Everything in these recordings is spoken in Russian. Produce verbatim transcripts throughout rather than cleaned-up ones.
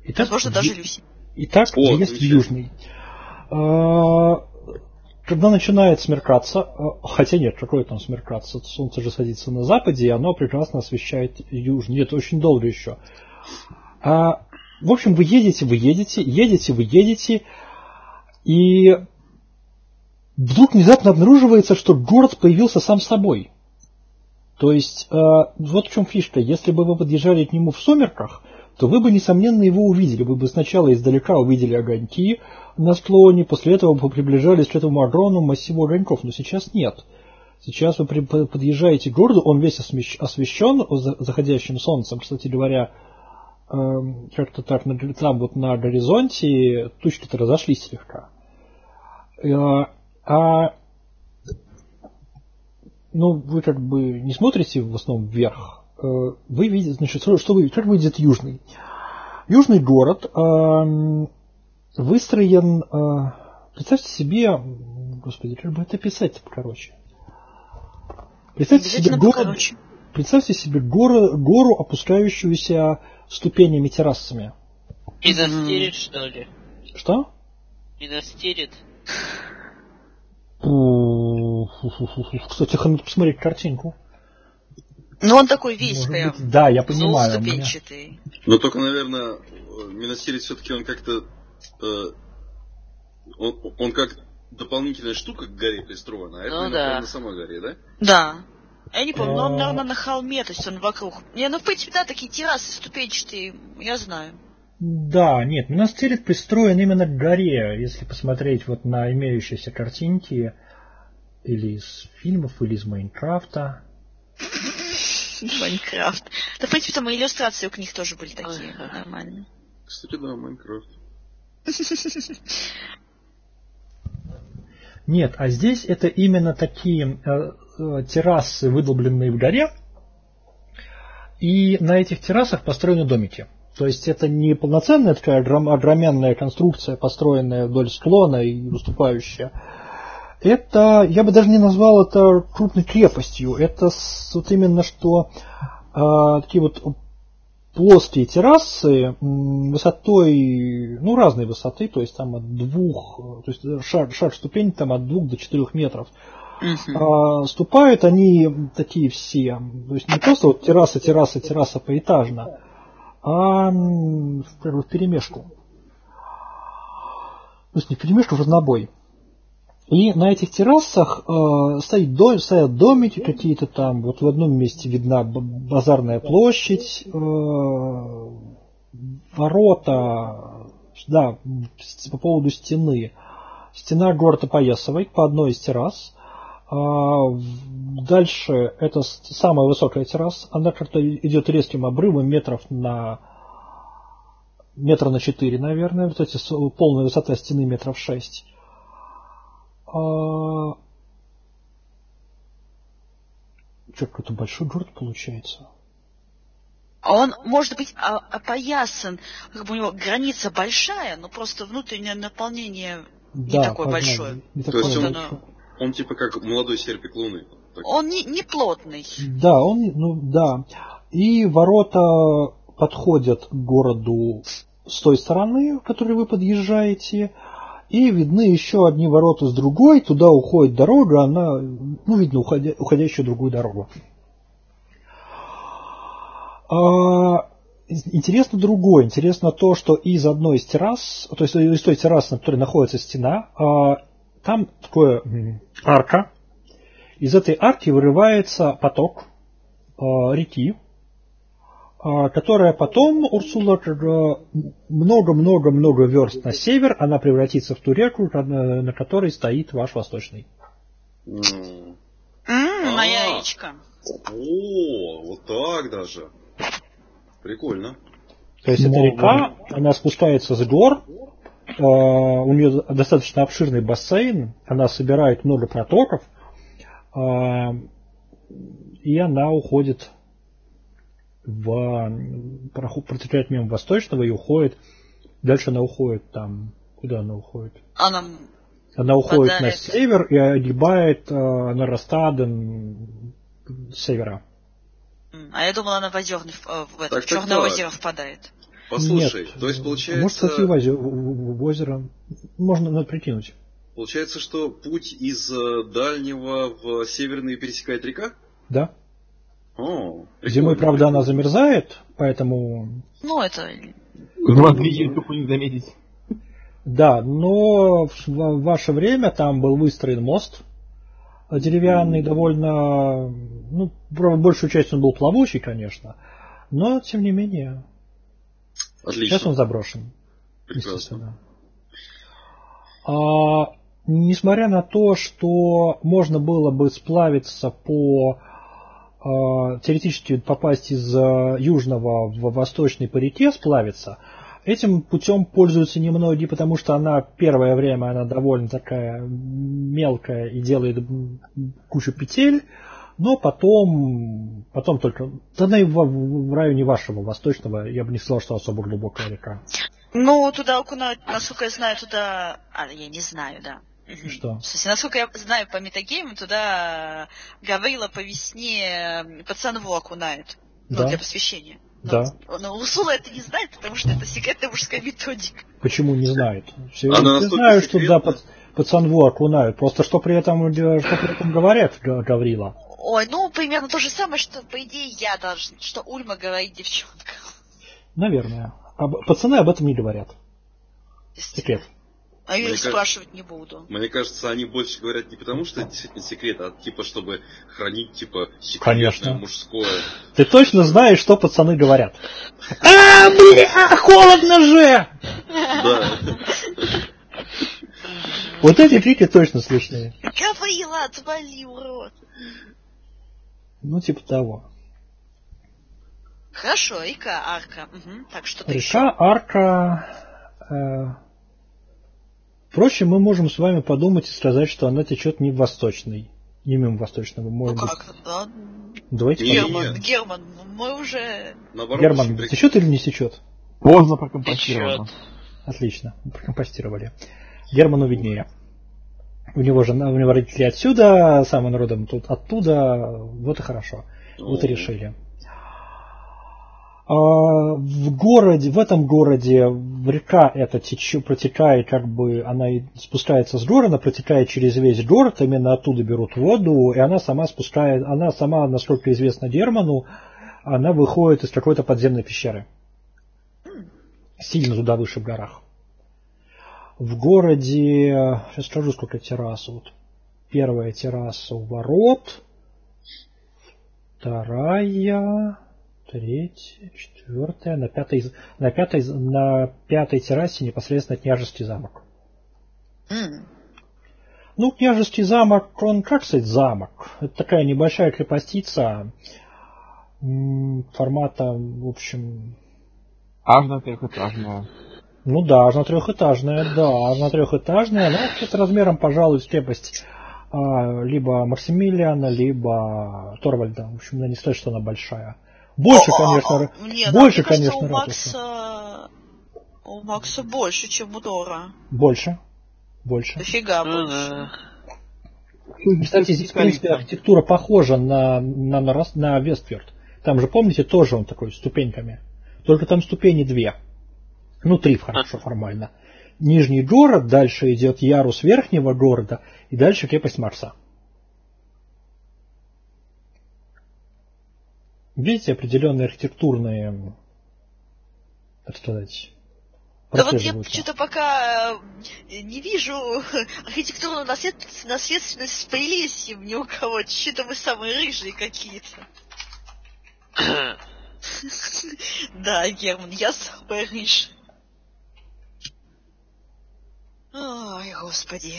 Итак, Возможно, даже Люси. Итак, въезд в Южный. Когда начинает смеркаться, хотя нет, какое там смеркаться, солнце же садится на западе, и оно прекрасно освещает Южный. Нет, очень долго еще. А, в общем, вы едете, вы едете, едете, вы едете, и вдруг внезапно обнаруживается, что город появился сам собой. То есть, э, вот в чем фишка. Если бы вы подъезжали к нему в сумерках, то вы бы, несомненно, его увидели. Вы бы сначала издалека увидели огоньки на склоне, после этого вы приближались к этому огромному массиву огоньков. Но сейчас нет. Сейчас вы подъезжаете к городу, он весь освещен заходящим солнцем. Кстати говоря, э, как-то так, там вот на горизонте тучки-то разошлись слегка. Э, а Ну, вы как бы не смотрите в основном вверх. Вы видите, значит, что вы, как выглядит Южный? Южный город э, выстроен, э, представьте себе, господи, как бы это писать короче. Представьте себе, город, представьте себе гору, гору, опускающуюся ступенями, террасами. И застерет, что ли? Что? И застерет. Кстати, надо посмотреть картинку. Ну, он такой весь прям. Да, я понимаю. Злоуступенчатый. Но только, наверное, Миносирис все-таки он как-то... Э, он, он как дополнительная штука к горе пристроена, а это, ну, наверное, да. на самой горе, да? Да. Я не помню, но он, наверное, на холме, то есть он вокруг. Не, ну, в принципе, да, такие террасы ступенчатые, я знаю. Да, нет, Миносирис пристроен именно к горе, если посмотреть вот на имеющиеся картинки или из фильмов, или из Майнкрафта. Майнкрафт. Да, в принципе, там и иллюстрации у книг тоже были такие, нормальные. Кстати, да, Майнкрафт. Нет, а здесь это именно такие э, э, террасы, выдолбленные в горе, и на этих террасах построены домики. То есть это не полноценная такая огроменная конструкция, построенная вдоль склона и выступающая. Это, я бы даже не назвал это крупной крепостью. Это вот именно что э, такие вот плоские террасы высотой, ну, разной высоты, то есть там от двух, то есть шаг, шаг ступень там от двух до четырех метров. Uh-huh. А, ступают они такие все, то есть не просто вот терраса, терраса, терраса поэтажно, а в перемешку. То есть не в перемешку, в разнобой. И на этих террасах э, стоит дом, стоят домики какие-то там. Вот в одном месте видна базарная площадь, э, ворота, да, по поводу стены. Стена города Поясовой по одной из террас. А дальше это самая высокая терраса. Она как-то идет резким обрывом метров на метра на четыре, наверное. Вот эти полная высота стены метров шесть. А... Что, какой-то большой город получается? Он может быть опоясан, как бы у него граница большая, но просто внутреннее наполнение не да, такое большое. Не такое То есть он, оно... он типа как молодой серпик луны. Так. Он не, не плотный. Да, он, ну да. И ворота подходят к городу с той стороны, в которой вы подъезжаете. И видны еще одни ворота с другой, туда уходит дорога, она, ну, видно, уходя, уходящую другую дорогу. А, интересно другое, интересно то, что из одной из террас, то есть из той террасы, на которой находится стена, а, там такое арка, из этой арки вырывается поток а, реки, которая потом, Урсула, много-много-много верст на север, она превратится в ту реку, на которой стоит ваш восточный. Mm. Mm, моя речка. О, вот так даже. Прикольно. То есть эта река, она спускается с гор, у нее достаточно обширный бассейн, она собирает много протоков, и она уходит в протекает мимо Восточного и уходит. Дальше она уходит там. Куда она уходит? Она, она уходит подарит. На север и огибает э, на Ростаден с севера. А я думала, она в озерный, в, в, это, в Черное озеро впадает. Послушай, Нет. то есть получается... Может сойти в, озе- в- в- в озеро. Можно надо прикинуть. Получается, что путь из э, дальнего в северный пересекает река? Да. О, Зимой, прикольно, правда, она прикольно. замерзает, поэтому... Ну, это... В отличие от не заметить. Да, но в в ваше время там был выстроен мост деревянный, довольно... Ну, правда, большую часть он был плавучий, конечно, но, тем не менее, Отлично. сейчас он заброшен. Прекрасно. Естественно. А, несмотря на то, что можно было бы сплавиться по... а, теоретически попасть из а, южного в восточный по реке, сплавиться, этим путем пользуются немногие, потому что она первое время она довольно такая мелкая и делает кучу петель, но потом, потом только... Она и в, в районе вашего восточного, я бы не сказал, что особо глубокая река. Ну, туда окунают, насколько я знаю, туда... А, я не знаю, да. Мгм. Что? В смысле, насколько я знаю по метагейму, туда Гаврила по весне пацанву окунают. Ну, Да. для посвящения. Но, Да. но Урсула это не знает, потому что это секретная мужская методика. Почему не знает? Все, Она я настолько знаю, что секретна. да, под, пацанву окунают. Просто что при этом, э, что при этом говорят Га- Гаврила? Ой, ну, примерно то же самое, что, по идее, я должна, что Ульма говорит девчонкам. Наверное. Об- пацаны об этом не говорят. Секрет. А я Мне их кажется- спрашивать не буду. Мне кажется, они больше говорят не потому, что это действительно секрет, а типа, чтобы хранить, типа, секретное Конечно. мужское. Ты точно знаешь, что пацаны говорят? А, бля, холодно же! Да. Вот эти крики точно слышные. Гаврила, отвали, урод. Ну, типа того. Хорошо, река, арка. Угу. Так, что ты Река, арка... э, Впрочем, мы можем с вами подумать и сказать, что она течет не в восточный. Не мимо восточного. Ну Может быть. как, да? Давайте Не, подумаем. Герман, Герман, мы уже... Наоборот, Герман, очень прикольно. течет или не течет? Поздно прокомпостировано. Течет. Отлично, прокомпостировали. Герману виднее. У него же, у него родители отсюда, сам он родом тут оттуда, вот и хорошо. Вот и О. решили. А, в городе, в этом городе река эта течет, протекает, как бы она и спускается с города, протекает через весь город, именно оттуда берут воду, и она сама спускает, она сама, насколько известно Герману, она выходит из какой-то подземной пещеры. Сильно туда выше в горах. В городе, сейчас скажу, сколько террас. Вот первая терраса у ворот, вторая, третья, четвертая, на пятой, на пятой, на пятой террасе непосредственно княжеский замок. М. Ну, княжеский замок, он, как сказать, замок. Это такая небольшая крепостица м, формата, в общем, Аж на трехэтажная. ну да, аж на трехэтажная, да, аж на трехэтажная, она с размером, пожалуй, с крепость а, либо Максимилиана, либо Торвальда. В общем, она не стоит, что она большая. Больше, конечно, А, не, да, больше, мне кажется, конечно, у ратуса. Макса... У Макса больше, чем у Тора. Больше, больше. Дофига Ну больше. да. Кстати, здесь, в принципе, архитектура похожа на, на, на, Рос- на Вестфьорд. Там же, помните, тоже он такой, ступеньками. Только там ступени две. Ну, три, хорошо, формально. Нижний город, дальше идет ярус верхнего города, и дальше крепость Марса. Видите определенные архитектурные, так сказать, Да вот я прослеживаются? что-то пока э, не вижу архитектурную наслед- наследственность с Прилесьем ни у кого. Что-то мы самые рыжие какие-то. Да, Герман, я самая рыжая. Ой, господи.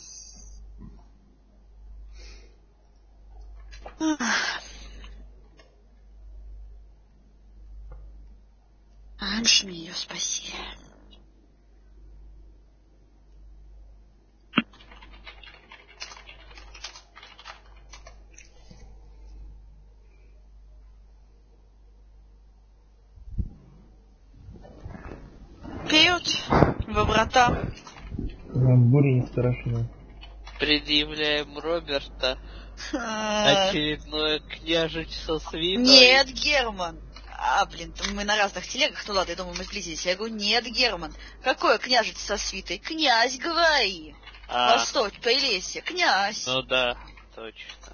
Раньше меня спаси. Вперед, во врата. Буря не страшная. Предъявляем Роберта. А, Очередное княжичество с видом. Нет, Герман. А, блин, мы на разных телегах, ну ладно, я думаю, мы сблизились. Я говорю, нет, Герман, какое княжество со свитой? Князь, говори. А, Восток, Полесье, князь. ну да, точно.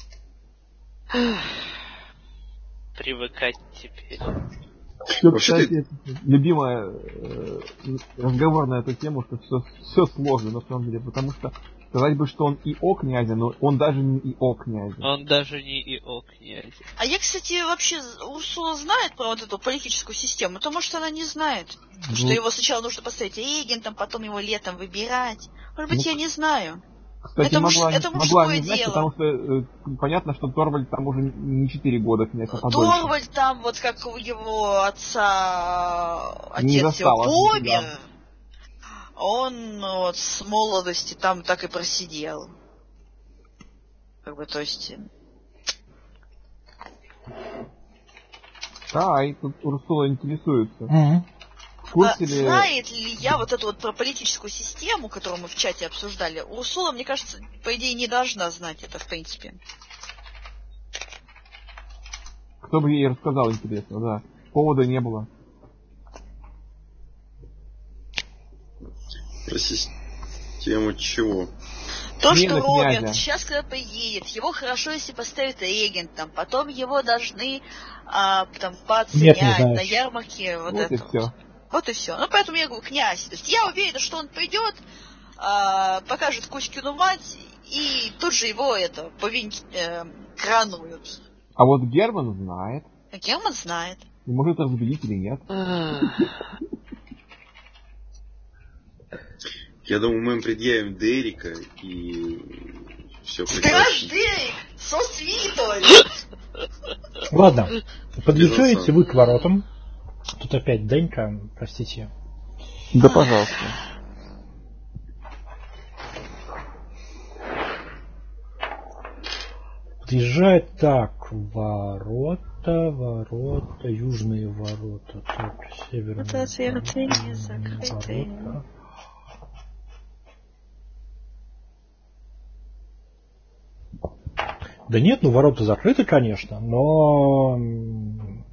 Привыкать теперь. Все, Вообще-то- кстати, любимая э, разговор на эту тему, что все, все сложно на самом деле, потому что сказать бы, что он и о князе, но он даже не и о князе. Он даже не и о князе. А я, кстати, вообще, Урсула знает про вот эту политическую систему, то, может, она не знает. Ну, Что его сначала нужно поставить регентом, потом его летом выбирать. Может быть, Ну, я не знаю. Кстати, это муж- могла, это могла мужское не знать, дело. потому что э, понятно, что Торвальд там уже не четыре года князь, а подольше. Торвальд там, вот как у его отца, Не отец его застал, помер, да. он вот с молодости там так и просидел. Как бы, то есть... Да, и тут Урсула интересуется. Мгм. В А курсе ли... знает ли я вот эту вот про политическую систему, которую мы в чате обсуждали? Урсула, мне кажется, по идее, не должна знать это, в принципе. Кто бы ей рассказал, интересно, да. Повода не было. Про систему чего? То, Смена что Роберт князя. сейчас, когда поедет, его хорошо, если поставят регентом, потом его должны а, там Нет, не пооценять знаю. на ярмарке. Вот, Вот это и вот. все. Вот и все. Ну, поэтому я говорю, князь. То есть я уверена, что он придет, а, покажет Кузькину мать, и тут же его это повин... э, крануют. А вот Герман знает. А Герман знает. И может разбедить или нет. Я думаю, мы им предъявим Дерека и все Страж Дерек со свитой! Ладно, подъезжаете Безусловно. вы к воротам. Тут опять Денька, простите. Да, пожалуйста. Подъезжает так, ворота, ворота, южные ворота, так, северные Это северные, южные закрытые. ворота. Да нет, ну ворота закрыты, конечно, но... м,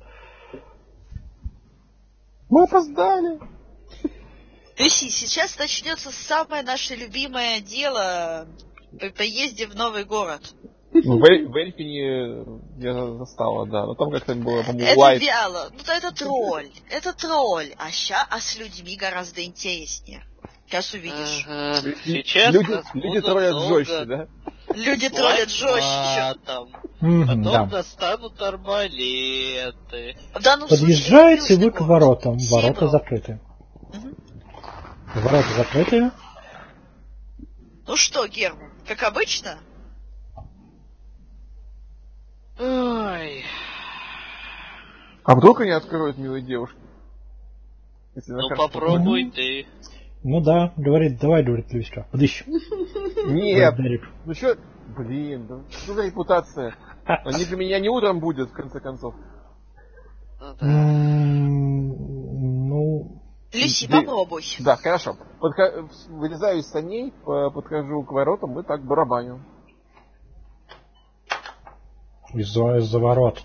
Мы опоздали. Люси, сейчас начнется самое наше любимое дело по поезде в новый город. Ну, в, Эль- в Эльфине я застала, да. Но там как-то было, по-моему, Это лайт. вяло. Ну, то это тролль. Это тролль. А ща, а с людьми гораздо интереснее. Сейчас увидишь. Ага. Лю- Сейчас люди, нас люди будут троллят долго жестче, да? Люди троллят жестче. матом. мгм, Потом да. достанут арбалеты. В данном случае Подъезжаете южный вы к город. воротам, ворота Северо. закрыты. Мгм. Ворота закрыты. Ну что, Герман, как обычно? Ой. А вдруг они откроют милые девушки? Если Ну закажут попробуй Мгм. ты. Ну да, говорит, давай, говорит Люська, подыщем. попробовать? Нет. Дарик. Ну что? Блин, да что за репутация? Они же меня не утром будут, в конце концов. Ну да. М, Ну, Люси, Да- попробуй. Да, хорошо. Подха- Вылезаю из саней, по- подхожу к воротам и так барабаню. из-за из-за ворот.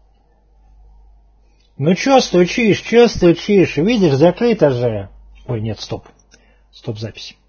Ну чё стучишь, чё стучишь? Видишь, закрыто же. Ой, нет, стоп. Стоп, запись.